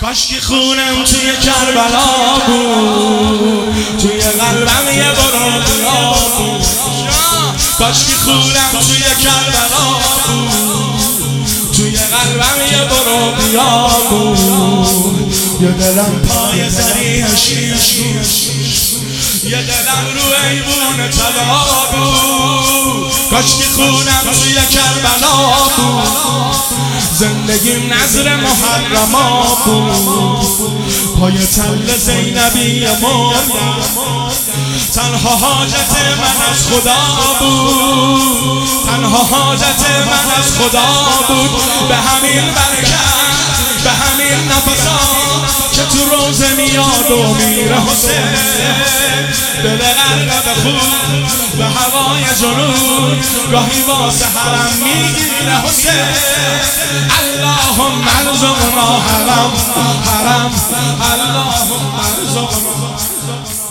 کاش که خونم توی کربلا بود، توی قلبم یه برونیا بود. کاش که خونم توی کربلا بود، توی قلبم یه برونیا بود. یه دلم پای زری شیش، یه دلم رو ایوون طلا بود. کاش که خونم توی کربلا بود، زندگیم نظر محرما بود. پای تل زینبی مردم، تنها حاجت من از خدا بود، تنها حاجت من از خدا بود. به همین برکت، به همین نفسات که تو روزه میاد و میره حسین، دل غرق به خون به هوای جنون، گاهی واسه حرم میگیره حسین. اللهم ارزقنا حرم، حرم، اللهم ارزقنا